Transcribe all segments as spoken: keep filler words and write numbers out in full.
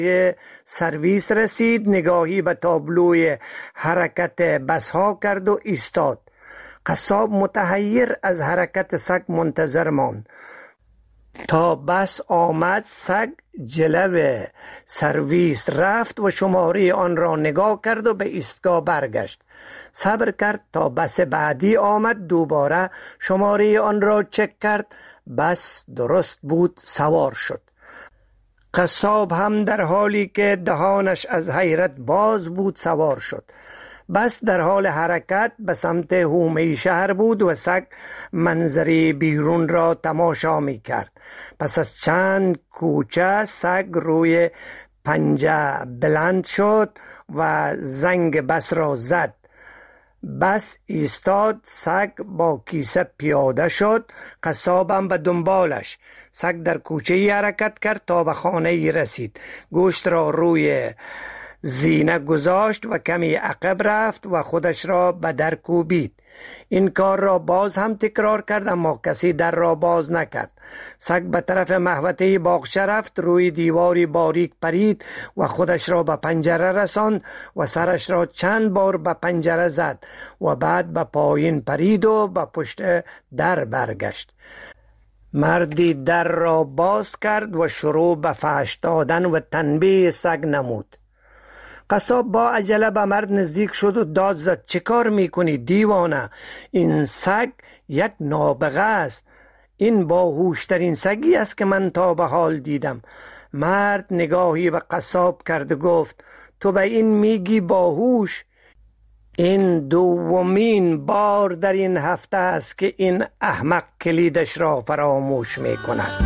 سرویس رسید، نگاهی به تابلوی حرکت بس ها کرد و ایستاد. قصاب متحیر از حرکت سگ منتظر ماند تا بس آمد. سگ جلو سرویس رفت و شماره آن را نگاه کرد و به ایستگاه برگشت. صبر کرد تا بس بعدی آمد، دوباره شماره آن را چک کرد. بس درست بود، سوار شد. قصاب هم در حالی که دهانش از حیرت باز بود سوار شد. بس در حال حرکت به سمت حومه شهر بود و سگ منظری بیرون را تماشا می کرد. پس از چند کوچه سگ روی پنجه بلند شد و زنگ بس را زد. بس ایستاد. سگ با کیسه پیاده شد، قصابم به دنبالش. سگ در کوچه ای حرکت کرد تا به خانه ای رسید. گوشت را روی زینه گذاشت و کمی عقب رفت و خودش را به در کوبید. این کار را باز هم تکرار کرد اما کسی در را باز نکرد. سگ به طرف محوطه باغچه رفت، روی دیواری باریک پرید و خودش را به پنجره رساند و سرش را چند بار به پنجره زد و بعد به پایین پرید و به پشت در برگشت. مردی در را باز کرد و شروع به فحش دادن و تنبیه سگ نمود. قصاب با عجله به مرد نزدیک شد و داد زد: چه کار میکنی دیوانه؟ این سگ یک نابغه است. این باهوشترین سگی است که من تا به حال دیدم. مرد نگاهی به قصاب کرد و گفت: تو به این میگی باهوش؟ این دومین بار در این هفته است که این احمق کلیدش را فراموش میکند.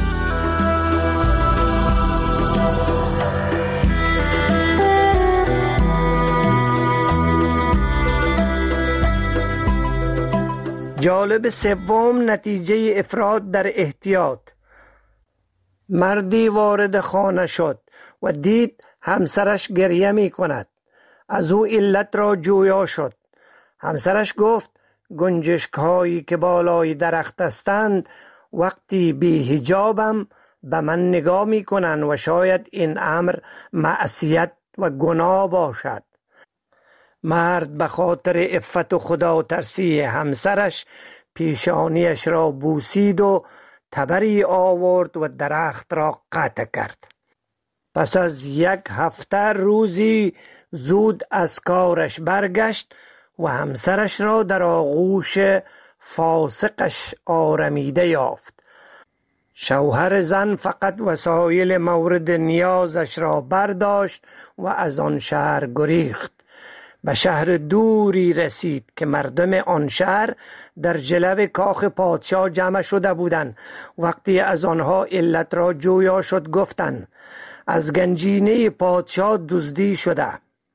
جالب سوم، نتیجه افراط در احتیاط. مردی وارد خانه شد و دید همسرش گریه می کند. از او علت را جویا شد. همسرش گفت: گنجشک هایی که بالای درخت هستند وقتی بی حجابم به من نگاه می کنند و شاید این امر معصیت و گناه باشد. مرد به خاطر عفت و خدا ترسی همسرش پیشانیش را بوسید و تبری آورد و درخت را قطع کرد. پس از یک هفته روزی زود از کارش برگشت و همسرش را در آغوش فاسقش آرمیده یافت. شوهر زن فقط وسایل مورد نیازش را برداشت و از آن شهر گریخت. به شهر دوری رسید که مردم آن شهر در جلو کاخ پادشاه جمع شده بودند. وقتی از آنها علت را جویا شد گفتند: از گنجینه پادشاه دزدی شده.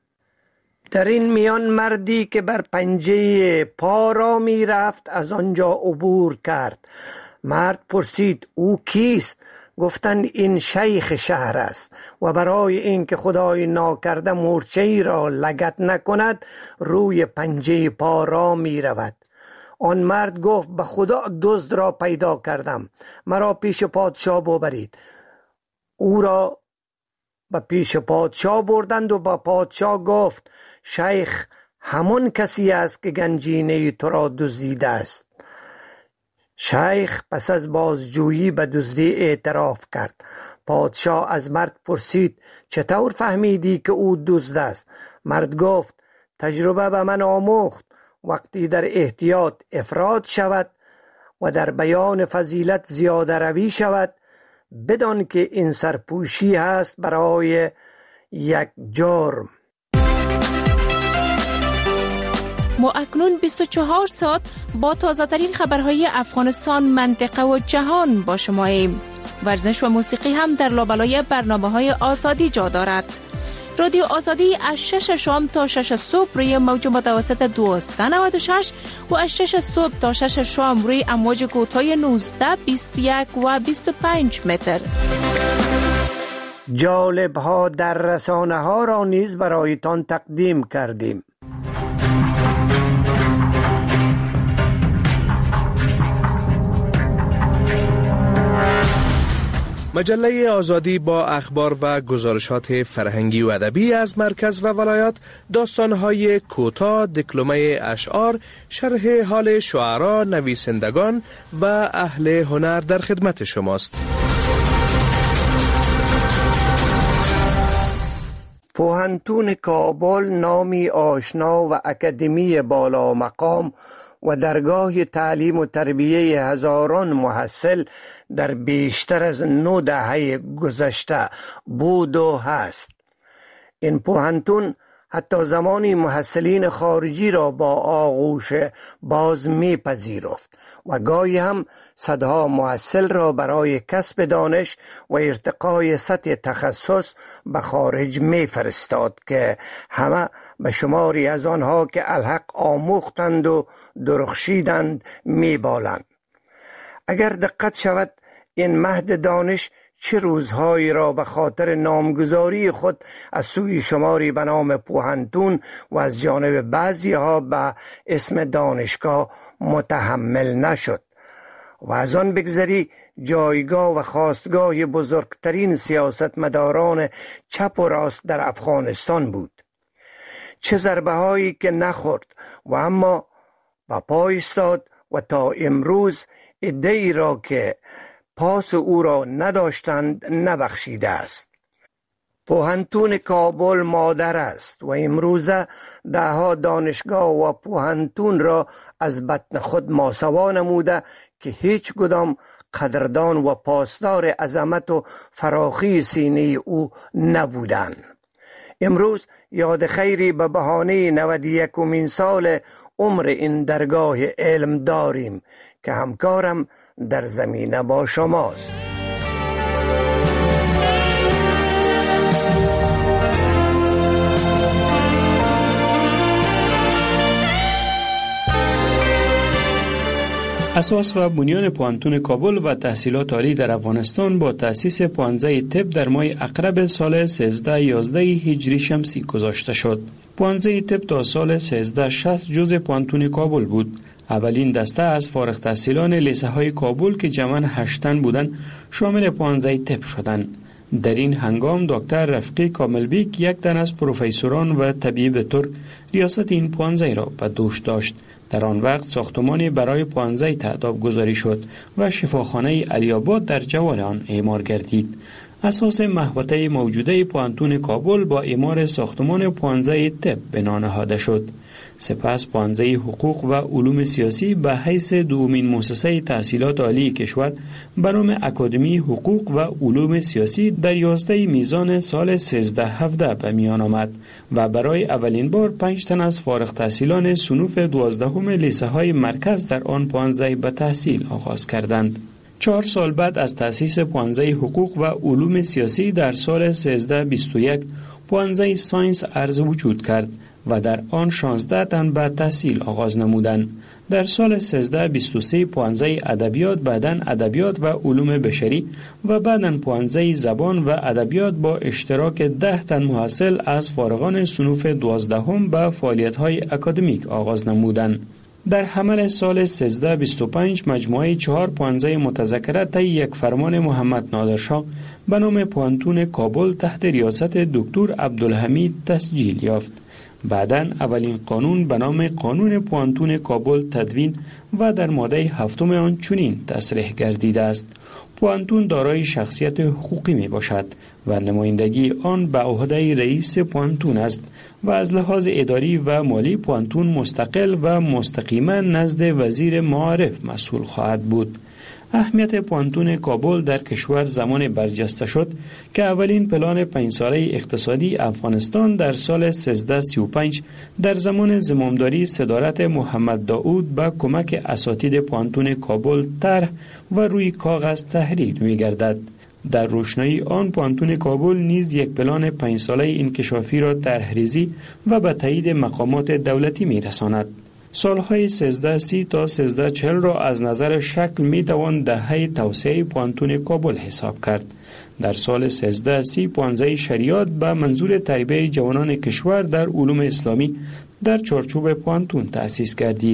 در این میان مردی که بر پنجه پا را می رفت از آنجا عبور کرد. مرد پرسید: او کیست؟ گفتند: این شیخ شهر است و برای اینکه خدای ناکرده مورچه ای را لگد نکند روی پنجه پا را می رود. آن مرد گفت: به خدا دزد را پیدا کردم، مرا پیش پادشاه ببرید. او را به پیش پادشاه بردند و با پادشاه گفت: شیخ همون کسی است که گنجینه تو را دزدیده است. شیخ پس از بازجویی به دزدی اعتراف کرد. پادشاه از مرد پرسید: چطور فهمیدی که او دزد است؟ مرد گفت: تجربه به من آموخت وقتی در احتیاط افراط شود و در بیان فضیلت زیاده روی شود بدان که این سرپوشی هست برای یک جرم. ما اکنون بیست و چهار ساعت با تازه ترین خبرهای افغانستان، منطقه و جهان با شما ایم. ورزش و موسیقی هم در لابلای برنامه‌های آزادی جا دارد. رادیو آزادی از شش شام تا شش صبح روی موج متوسط دویست و نود و شش و از شش صبح تا شش شام روی امواج کوتاه نوزده، بیست و یک و بیست و پنج متر. جالب ها در رسانه ها را نیز برایتان تقدیم کردیم. مجله آزادی با اخبار و گزارشات فرهنگی و ادبی از مرکز و ولایات، داستان‌های کوتاه، دکلمه اشعار، شرح حال شعرا، نویسندگان و اهل هنر در خدمت شماست. پوهنتون کابل نامی آشنا و اکادمی بالا مقام و درگاه تعلیم و تربیه هزاران محصل در بیشتر از نو دهه گذشته بود و هست. این پوهنتون حتی زمانی محصلین خارجی را با آغوش باز می پذیرفت و گاهی هم صدها محصل را برای کسب دانش و ارتقای سطح تخصص به خارج می فرستاد که همه به شماری از آنها که الحق آموختند و درخشیدند می بالند. اگر دقت شود این مهد دانش چه روزهایی را به خاطر نامگذاری خود از سوی شماری به نام پوهنتون و از جانب بعضی ها به اسم دانشگاه متحمل نشد و از آن بگذری جایگاه و خواستگاه بزرگترین سیاستمداران چپ و راست در افغانستان بود. چه ضربه هایی که نخورد و اما به پای ایستاد و تا امروز عده‌ای را که پاس او را نداشتند نبخشیده است. پوهنتون کابل مادر است و امروزه دهها دانشگاه و پوهنتون را از بطن خود ماسوا نموده که هیچ کدام قدردان و پاسدار عظمت و فراخی سینه او نبودند. امروز یاد خیری به بهانه نود و یکمین سال عمر این درگاه علم داریم که همکارم در زمینه با شماست. اساس و بنیان پوهنتون کابل و تحصیلات عالی در افغانستان با تأسیس پوهنځی طب در ماه اقرب سال سیزده یازده هجری شمسی گذاشته شد. پوهنځی طب تا سال سیزده شصت جزء پوهنتون کابل بود. اولین دسته از فارغ التحصیلان لیسه های کابل که جمعاً هشت تن بودند شامل پوهنځی طب شدند. در این هنگام دکتر رفیقی کاملبیک یک تن از پروفسوران و طبیب ترک ریاست این پوهنځی را به دوش داشت. در آن وقت ساختمانی برای پوهنځی تعداد گذاری شد و شفاخانه علی‌آباد در جوار آن اعمار گردید. اساس محوطه موجوده پوهنتون کابل با اعمار ساختمان پوهنځی طب بنا نهاده شد. سپس پوهنځی حقوق و علوم سیاسی به حیث دومین مؤسسه تحصیلات عالی کشور به نام اکادمی حقوق و علوم سیاسی در یازده میزان سال سیزده هفده به میان آمد و برای اولین بار پنج تن از فارغ التحصیلان صنوف دوازدهم لیسه های مرکز در آن پوهنځی به تحصیل آغاز کردند. چهار سال بعد از تأسیس پوهنځی حقوق و علوم سیاسی در سال سیزده بیست و یک پوهنځی ساینس عرض وجود کرد و در آن شانزده تن به تحصیل آغاز نمودند. در سال سیزده بیست و سه پوهنځی ادبیات، بعداً ادبیات و علوم بشری و بعداً پوهنځی زبان و ادبیات با اشتراک ده تن محصل از فارغان صنوف دوازدهم به فعالیت‌های اکادمیک آغاز نمودند. در حمل سال سیزده بیست و پنج مجموعه چهار پوهنځی متذکره طی یک فرمان محمد نادرشاه به نام پوهنتون کابل تحت ریاست دکتر عبدالحمید تسجیل یافت. بعداً اولین قانون به نام قانون پوهنتون کابل تدوین و در ماده هفتم آن چنین تصریح گردیده است: پوهنتون دارای شخصیت حقوقی می باشد و نمایندگی آن به عهده رئیس پوهنتون است و از لحاظ اداری و مالی پوهنتون مستقل و مستقیما نزد وزیر معارف مسئول خواهد بود. اهمیت پوهنتون کابل در کشور زمان برجسته شد که اولین پلان پنج ساله اقتصادی افغانستان در سال سیزده سی و پنج در زمان زمامداری صدارت محمد داود با کمک اساتید پوهنتون کابل طرح و روی کاغذ تحریر می‌گردد. در روشنایی آن پوهنتون کابل نیز یک پلان پنج ساله انکشافی را طرح‌ریزی و به تایید مقامات دولتی می‌رساند. سالهای سیزده سی تا سیزده چهل را از نظر شکل می توان دهه توسعه پوهنتون کابل حساب کرد. در سال سیزده سی پوهنځی شریعت به منظور تربیت جوانان کشور در علوم اسلامی در چارچوب پوهنتون تأسیس گردید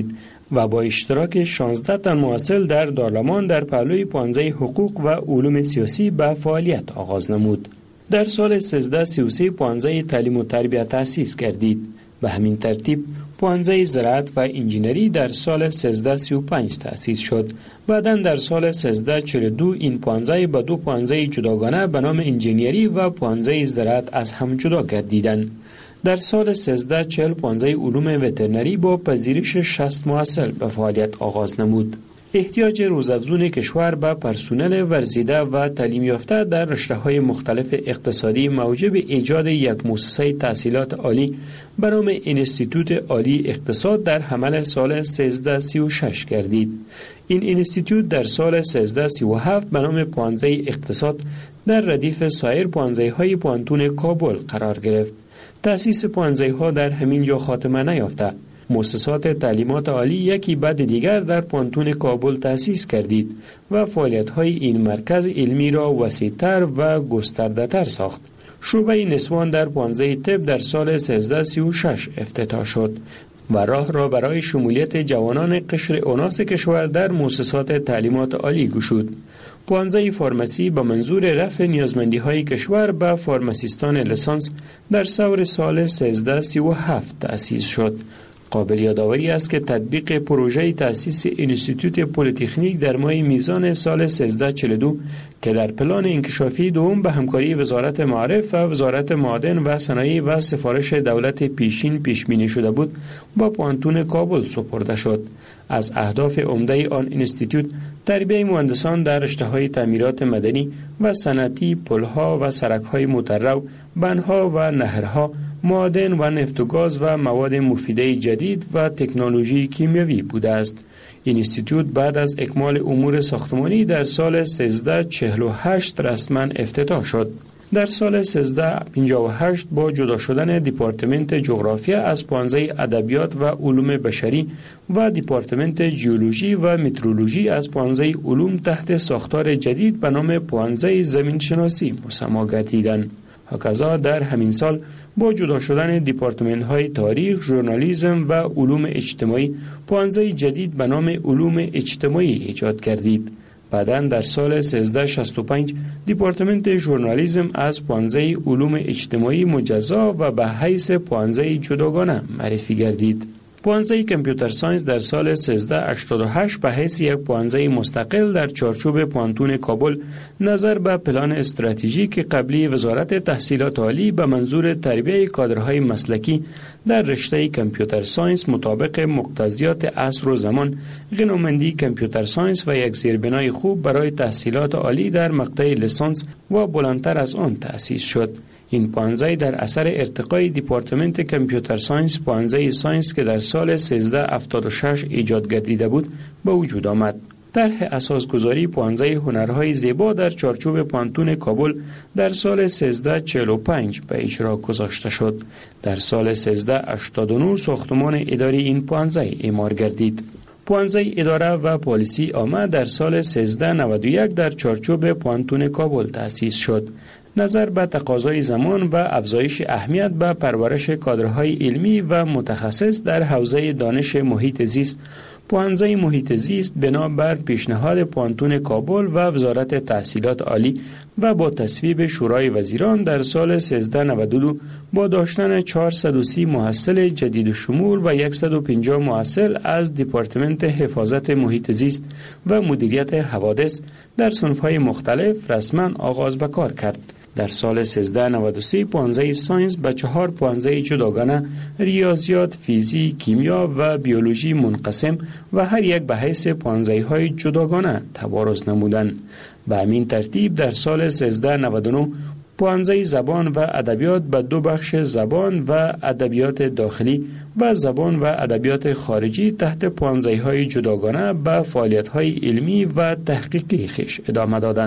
و با اشتراک شانزده تن محصل در دارلمان در پهلوی پانزده حقوق و علوم سیاسی به فعالیت آغاز نمود. در سال سیزده سی و سه پانزده تعلیم و تربیت تأسیس گردید. به همین ترتیب پانزده زراعت و انجینری در سال سیزده سی و پنج تأسیس شد. بعداً در سال سیزده چهل و دو این پانزده به دو پانزده جداگانه به نام انجینری و پانزده زراعت از هم جدا گردیدند. در سال سیزده چهل پانزده علوم وترنری با پذیرش شصت محصل به فعالیت آغاز نمود. احتیاج روزافزون کشور به پرسنل ورزیده و تعلیم یافته در رشته‌های مختلف اقتصادی موجب ایجاد یک مؤسسه تحصیلات عالی به نام انستیتوت عالی اقتصاد در حمل سال سیزده سی و شش گردید. این انستیتوت در سال سیزده سی و هفت به نام پانزده اقتصاد در ردیف سایر پانزده های پانتون کابل قرار گرفت. تأسیس پانزده ها در همین جا خاتمه نیافته. مؤسسات تعلیمات عالی یکی بعد دیگر در پانتون کابل تأسیس کردید و فعالیت‌های این مرکز علمی را وسیع‌تر و گسترده‌تر ساخت. شعبه نسوان در پانزده طب در سال سیزده سی و شش افتتاح شد و راه را برای شمولیت جوانان قشر اوناس کشور در مؤسسات تعلیمات عالی گشود. پانزده فارمسی به منظور رفع نیازمندی‌های کشور به فارماسیستان لیسانس در سور سال سیزده سی و هفت تأسیس شد. قابل یادآوری است که تطبیق پروژه تأسیس انستیتوت پلی‌تکنیک در ماه میزان سال سیزده چهل و دو که در پلان انکشافی دوم به همکاری وزارت معارف و وزارت معادن و صنایع و سفارش دولت پیشین پیش بینی شده بود با پانتون کابل سپرده شد. از اهداف عمده آن انستیتوت تربیت مهندسان در رشته‌های تعمیرات مدنی و صنعتی، پل‌ها و سرک‌های مترو، بندها و نهرها، معادن و نفت و گاز و مواد مفیده جدید و تکنولوژی کیمیایی بوده است. این انستیتوت بعد از اکمال امور ساختمانی در سال سیزده چهل و هشت رسما افتتاح شد. در سال سیزده پنجاه و هشت با جدا شدن دیپارتمنت جغرافیا از پانزده ادبیات و علوم بشری و دیپارتمنت ژئولوژی و مترولوژی از پانزده علوم تحت ساختار جدید به نام پانزده زمین شناسی مسما گردیدند. هکذا در همین سال با جدا شدن دیپارتمنت های تاریخ، ژورنالیسم و علوم اجتماعی پانزده جدید به نام علوم اجتماعی ایجاد گردید. بعداً در سال سیزده شصت و پنج دیپارتمنت ژورنالیسم از پانزده علوم اجتماعی مجزا و به حیث پانزده جداگانه معرفی گردید. پانزده کامپیوتر ساینس در سال سیزده هشتاد و هشت به حیث یک پانزده مستقل در چارچوب پانتون کابل نظر به پلان استراتژیک قبلی وزارت تحصیلات عالی به منظور تربیت کادرهای مسلکی در رشته کامپیوتر ساینس مطابق مقتضیات عصر و زمان، غنامندی کامپیوتر ساینس و یک زیربنای خوب برای تحصیلات عالی در مقطع لیسانس و بلندتر از آن تأسیس شد. این پانزده در اثر ارتقای دیپارتمنت کامپیوتر ساینس پانزده ساینس که در سال سیزده هفتاد و شش ایجاد گردیده بود به وجود آمد. طرح اساسگذاری پانزده هنرهای زیبا در چارچوب پانتون کابل در سال سیزده چهل و پنج به اجرا گذاشته شد. در سال سیزده هشتاد و نه ساختمان اداری این پانزده اعمار گردید. پانزده اداره و پالیسی عامه در سال سیزده نود و یک در چارچوب پانتون کابل تأسیس شد. نظر به تقاضای زمان و افزایش اهمیت به پرورش کادرهای علمی و متخصص در حوزه دانش محیط زیست، پانزده محیط زیست بنابر پیشنهاد پانتون کابل و وزارت تحصیلات عالی و با تصویب شورای وزیران در سال سیزده نود و دو با داشتن چهارصد و سی محصل جدید شمول و صد و پنجاه محصل از دیپارتمنت حفاظت محیط زیست و مدیریت حوادث در صنف‌های مختلف رسما آغاز به کار کرد. در سال سیزده نود و سه پانزده ساینس به چهار پانزده جداگانه ریاضیات، فیزیک، کیمیا و بیولوژی منقسم و هر یک به حیث پانزده های جداگانه تبارز نمودند. به همین ترتیب در سال سیزده نود و نه پانزده زبان و ادبیات به دو بخش زبان و ادبیات داخلی و زبان و ادبیات خارجی تحت پانزده های جداگانه به فعالیت های علمی و تحقیقی خویش ادامه دادند.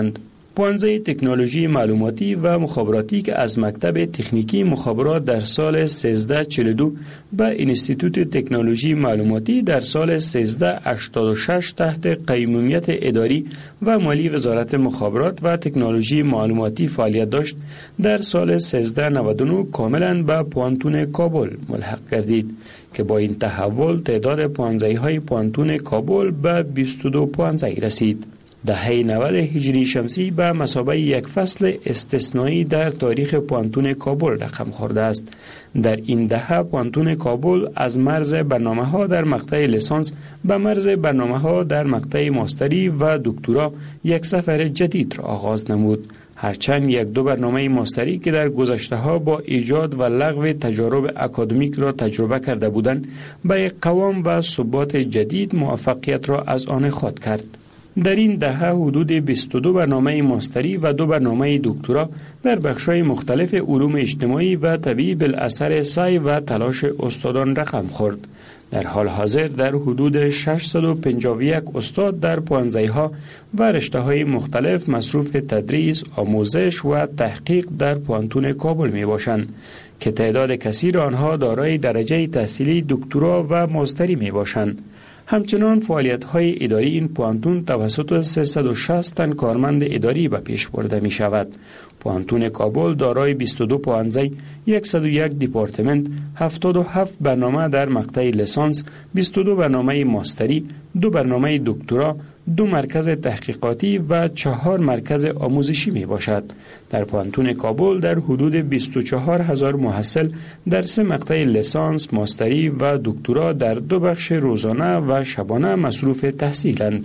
پانزده تکنولوژی معلوماتی و مخابراتی که از مکتب تکنیکی مخابرات در سال سیزده چهل و دو به انستیتوت تکنولوژی معلوماتی در سال سیزده هشتاد و شش تحت قیمومیت اداری و مالی وزارت مخابرات و تکنولوژی معلوماتی فعالیت داشت، در سال سیزده نود و نه کاملا به پوانتون کابل ملحق گردید که با این تحول تعداد پانزده های پوانتون کابل به بیست و دو پانزده رسید. دهه نود هجری شمسی به مثابه یک فصل استثنایی در تاریخ پوانتون کابل رقم خورده است. در این دهه پوانتون کابل از مرز برنامه ها در مقطع لیسانس به مرز برنامه ها در مقطع ماستری و دکترا یک سفر جدید را آغاز نمود. هرچند یک دو برنامه ماستری که در گذشته ها با ایجاد و لغو تجارب اکادمیک را تجربه کرده بودند، به یک قوام و ثبات جدید موفقیت را از آن خود کرد. در این دهه حدود بیست و دو برنامه ماستری و دو برنامه دکترا در بخش‌های مختلف علوم اجتماعی و طبیعی بالاثر سعی و تلاش استادان رقم خورد. در حال حاضر در حدود ششصد و پنجاه و یک استاد در پانزده و رشته‌های مختلف مصروف تدریس، آموزش و تحقیق در پوانتون کابل می باشند که تعداد کثیر آنها دارای درجه تحصیلی دکترا و ماستری می باشند. همچنان فعالیت‌های اداری این پوانتون توسط سیصد و شصت تن کارمند اداری به پیش برده می شود. پوانتون کابل دارای بیست و دو پانزده، صد و یک دیپارتمنت، هفتاد و هفت برنامه در مقطع لیسانس، بیست و دو برنامه ماستری، دو برنامه دکترا، دو مرکز تحقیقاتی و چهار مرکز آموزشی می باشد. در پوانتون کابل در حدود بیست و چهار هزار محصل در سه مقطع لیسانس، ماستری و دکترا در دو بخش روزانه و شبانه مصروف تحصیلند.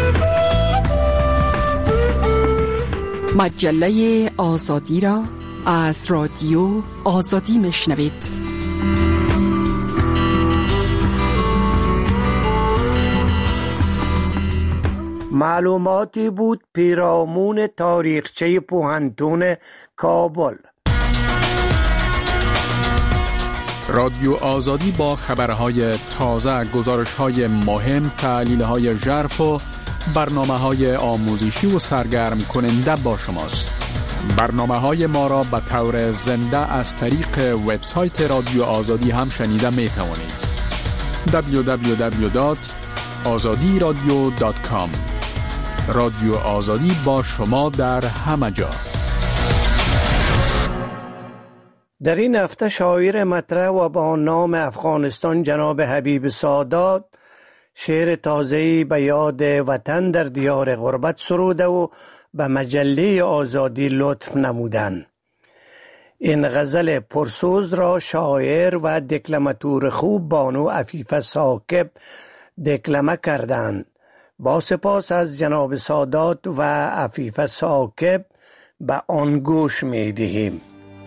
مجله آزادی را از رادیو آزادی میشنوید. معلوماتی بود پیرامون تاریخچه پوهنتون کابل. رادیو آزادی با خبرهای تازه، گزارش‌های مهم، تحلیل‌های ژرف و برنامه‌های آموزشی و سرگرم کننده با شماست. برنامه‌های ما را به طور زنده از طریق وبسایت رادیو آزادی هم شنیده می توانید. دبلیو دبلیو دبلیو دات آزادی رادیو دات کام. رادیو آزادی با شما در همه جا. در این هفته شاعر مطرح و با نام افغانستان جناب حبیب سادات شعر تازه‌ای به یاد وطن در دیار غربت سروده و به مجله آزادی لطف نمودند. این غزل پرسوز را شاعر و دکلماتور خوب بانو عفیفه ثاقب دکلمه کردند. با سپاس از جناب سادات و عفیفه ثاقب به آن گوش می دهیم.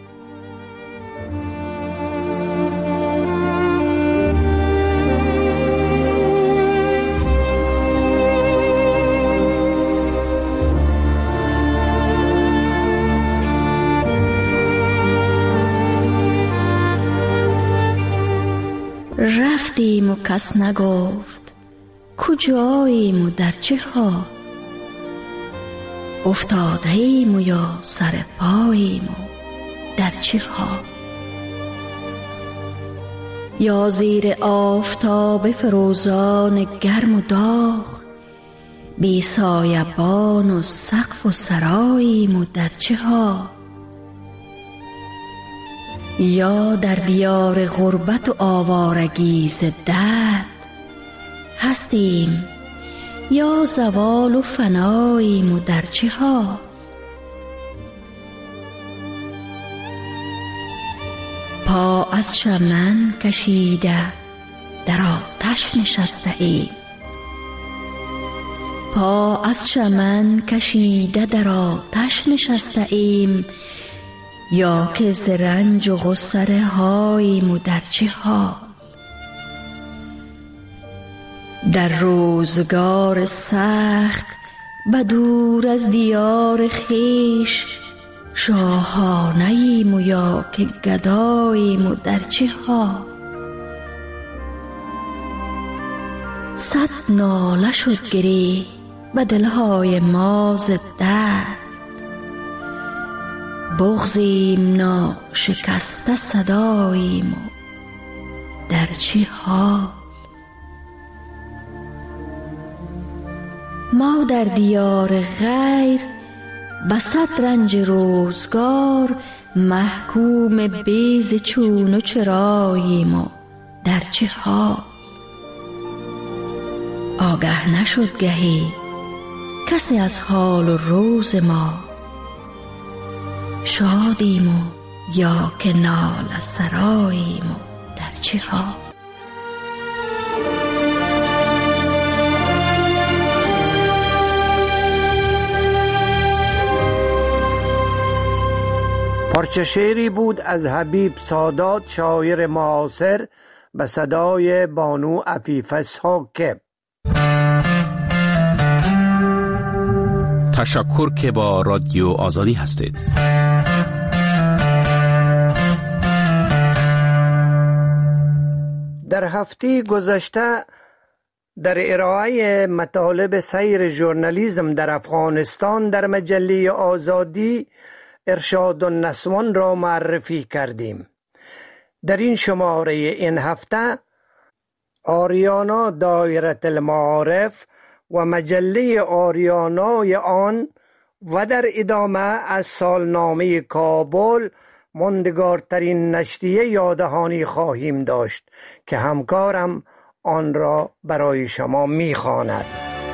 رفتیم و کس نگفت کجاییم و در چه ها، افتاده‌ایم و یا سر پاییم و در چه ها، یا زیر آفتاب فروزان گرم و داغ، بی سایبان و سقف و سراییم و در چه ها، یا در دیار غربت و آوارگی ز درد هستیم، یا زوال و فناییم و در چه ها، پا از چمن کشیده در آتش نشسته ایم، پا از چمن کشیده در آتش نشسته ایم، یا که ز رنج و غصه هاییم و در چه ها، در روزگار سخت و دور از دیار خویش، شاهانه ایم و یا که گداییم و در چه ها، صد ناله شد گری به دلهای ما ز درد، بغضیم ناشکسته صداییم و در چه حال. ما در دیار غیر بسط رنج روزگار محکوم بیز چون و چراییم و در چه حال. آگه نشد گهی کسی از حال و روز ما، شادیم و یا که ناله سراییم و در چه حال. پارچه شعری بود از حبیب سادات شاعر معاصر به صدای بانو عفیفه ساکب. تشکر که با رادیو آزادی هستید. در هفته گذشته در ارائه مطالب سیر ژورنالیسم در افغانستان در مجله آزادی ارشاد النسوان را معرفی کردیم. در این شماره این هفته آریانا دایره المعارف و مجله آریانای آن و در ادامه از سالنامه کابل ماندگارترین نشریه یادهانی خواهیم داشت که همکارم آن را برای شما می‌خواند.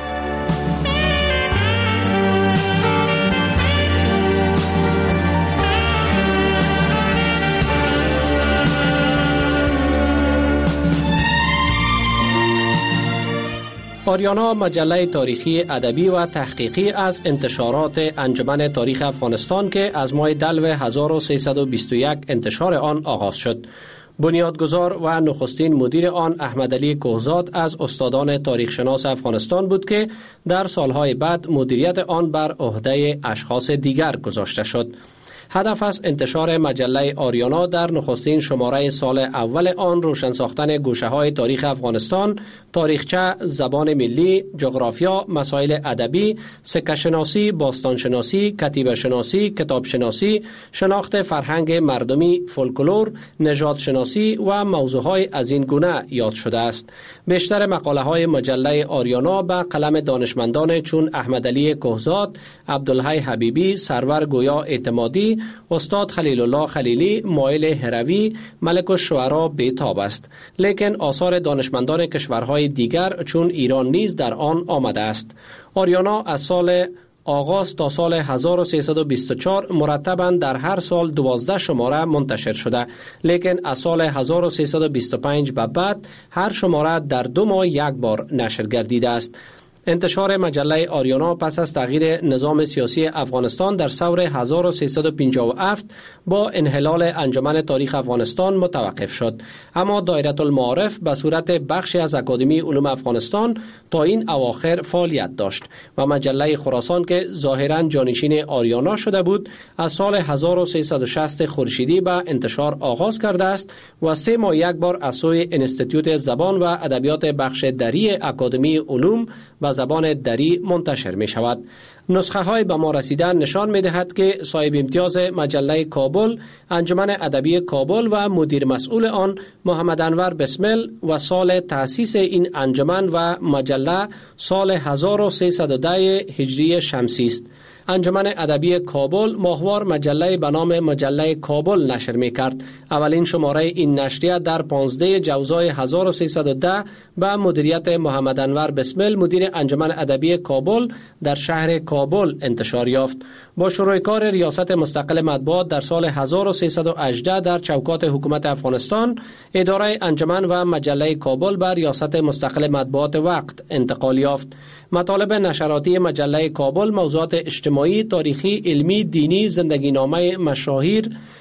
آریانا مجله تاریخی ادبی و تحقیقی از انتشارات انجمن تاریخ افغانستان که از ماه دلو هزار و سیصد و بیست و یک انتشار آن آغاز شد. بنیادگذار و نخستین مدیر آن احمدعلی کهزاد از استادان تاریخ شناس افغانستان بود که در سالهای بعد مدیریت آن بر عهده اشخاص دیگر گذاشته شد. هدف از انتشار مجله آریانا در نخستین شماره سال اول آن روشن ساختن گوشه‌های تاریخ افغانستان، تاریخچه، زبان ملی، جغرافیا، مسائل ادبی، سکه شناسی، باستان شناسی، کتیبه شناسی، کتاب شناسی، شناخت فرهنگ مردمی، فولکلور، نژاد شناسی و موضوعهای از این گونه یاد شده است. بیشتر مقاله های مجله آریانا به قلم دانشمندان چون احمدعلی کهزاد، عبدالحی حبیبی، سرور گویا اعتمادی، استاد خلیل الله خلیلی، مایل هروی، ملک الشعرا بیتاب است. لیکن آثار دانشمندان کشورهای دیگر چون ایران نیز در آن آمده است. آریانا از سال آغاز تا سال هزار و سیصد و بیست و چهار مرتباً در هر سال دوازده شماره منتشر شده، لیکن از سال هزار و سیصد و بیست و پنج به بعد هر شماره در دو ماه یک بار نشر گردیده است. انتشار مجله آریانا پس از تغییر نظام سیاسی افغانستان در ثور هزار و سیصد و پنجاه و هفت با انحلال انجمن تاریخ افغانستان متوقف شد، اما دایره المعارف به صورت بخشی از اکادمی علوم افغانستان تا این اواخر فعالیت داشت و مجله خراسان که ظاهراً جانشین آریانا شده بود از سال هزار و سیصد و شصت خورشیدی به انتشار آغاز کرده است و سه ماه یک بار از سوی انستیتوت زبان و ادبیات بخش دری اکادمی علوم و زبان دری منتشر می شود. نسخه های به ما رسیدن نشان می دهد که صاحب امتیاز مجله کابل، انجمن ادبی کابل و مدیر مسئول آن محمد انور بسمل و سال تأسیس این انجمن و مجله سال هزار و سیصد و ده هجری شمسی است. انجمن ادبی کابل ماهوار مجله به نام مجله کابل نشر می کرد. اولین شماره این نشریه در پانزده جوزای هزار و سیصد و ده به مدیریت محمد انور بسمل مدیر انجمن ادبی کابل در شهر کابل انتشار یافت. با شروع کار ریاست مستقل مطبوعات در سال هزار و سیصد و هجده در چوکات حکومت افغانستان، اداره انجمن و مجله کابل بر ریاست مستقل مطبوعات وقت انتقال یافت. مطالب نشراتی مجله کابل موضوعات اجتماعی، تاریخی، علمی، دینی، زندگی نامه مشاهیر،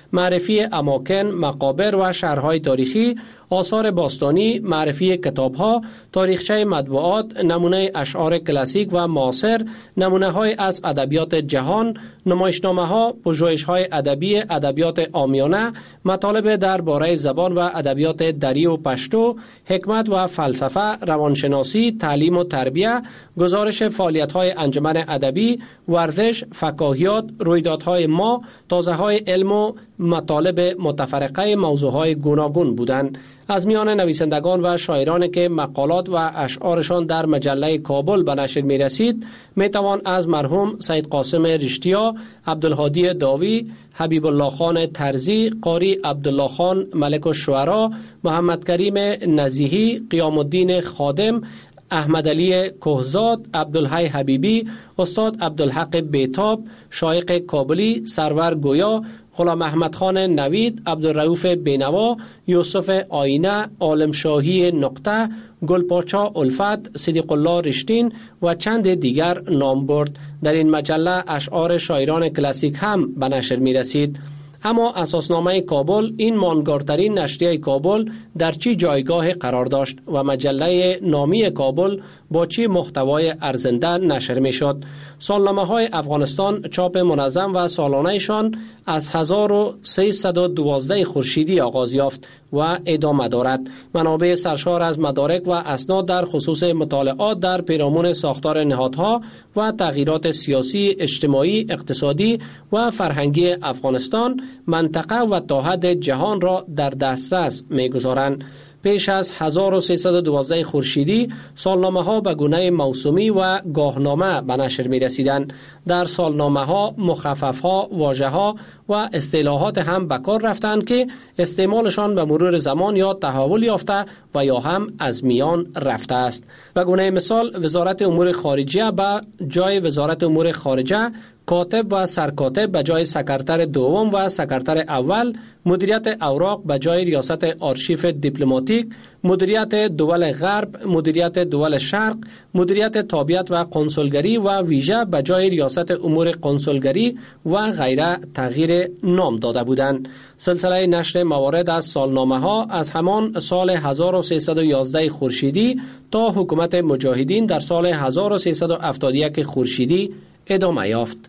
معرفی اماکن، مقابر و شهرهای تاریخی، آثار باستانی، معرفی کتاب‌ها، تاریخچه مطبوعات، نمونه اشعار کلاسیک و معاصر، نمونه‌های از ادبیات جهان، نمایشنامه‌ها، پژوهش‌های ادبی، ادبیات عامیانه، مطالب درباره زبان و ادبیات دری و پشتو، حکمت و فلسفه، روانشناسی، تعلیم و تربیت، گزارش فعالیت‌های انجمن ادبی، ورزش، فکاهیات، رویدادهای ما، تازه‌های علم و مطالب متفرقه موضوعهای گوناگون بودند. از میان نویسندگان و شاعرانی که مقالات و اشعارشان در مجله کابل به نشر می رسید می توان از مرحوم سید قاسم رشتیا، عبدالهادی داوی، حبیب الله خان ترزی، قاری عبدالله خان ملک الشعرا، محمد کریم نزیهی، قیام الدین خادم، احمد علی کهزاد، عبدالحی حبیبی، استاد عبدالحق بیتاب، شایق کابلی، سرور گویا، غلام احمد خان نوید، عبدالرؤوف بینوا، یوسف آینه، عالم شاهی نقطه، گلپاچا الفت، صدیق الله رشتین و چند دیگر نام برد. در این مجله اشعار شاعران کلاسیک هم به نشر می رسید. اما اساسنامه کابل، این ماندگارترین نشریه کابل، در چی جایگاه قرار داشت و مجله نامی کابل با چی محتوای ارزنده نشر می شد؟ سالنامه های افغانستان چاپ منظم و سالانهشان از هزار و سیصد و دوازده خورشیدی آغاز یافت و ادامه دارد. منابع سرشار از مدارک و اسناد در خصوص مطالعات در پیرامون ساختار نهادها و تغییرات سیاسی، اجتماعی، اقتصادی و فرهنگی افغانستان، منطقه و تا حد جهان را در دسترس می‌گذارند. پیش از هزار و سیصد و دوازده خورشیدی سالنامه ها به گونه موسومی و گاهنامه به نشر می رسیدند. در سالنامه ها مخفف ها، واژه ها و اصطلاحات هم به کار رفتند که استعمالشان به مرور زمان یا تحول یافته و یا هم از میان رفته است. به گونه مثال وزارت امور خارجه به جای وزارت امور خارجه، کاتب و سرکاتب به جای سکرتر دوم و سکرتر اول، مدیریت اوراق به جای ریاست آرشیف دیپلماتیک، مدیریت دول غرب، مدیریت دول شرق، مدیریت تابعیت و کنسولگری و ویژه به جای ریاست امور کنسولگری و غیره تغییر نام داده بودند. سلسله نشر موارد از سالنامه ها از همان سال هزار و سیصد و یازده خورشیدی تا حکومت مجاهدین در سال هزار و سیصد و هفتاد و یک خورشیدی ادامه یافت.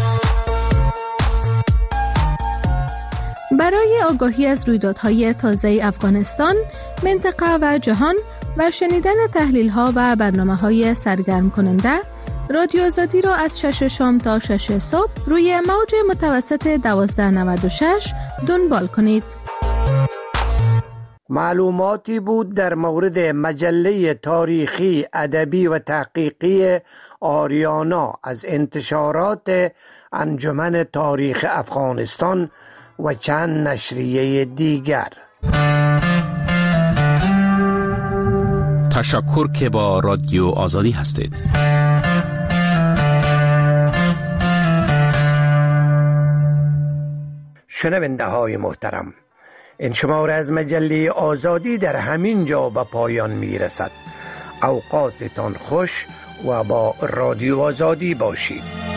برای آگاهی از رویدادهای تازه افغانستان، منطقه و جهان و شنیدن تحلیل‌ها و برنامه‌های سرگرم کننده، رادیو آزادی را از شش شام تا شش صبح روی موج متوسط دوازده نود و شش دنبال کنید. معلوماتی بود در مورد مجله تاریخی، ادبی و تحقیقی آریانا از انتشارات انجمن تاریخ افغانستان و چند نشریه دیگر. تشکر که با رادیو آزادی هستید. شنونده های محترم، این شماره از مجله آزادی در همین جا به پایان می رسد. اوقاتتان خوش و با رادیو آزادی باشید.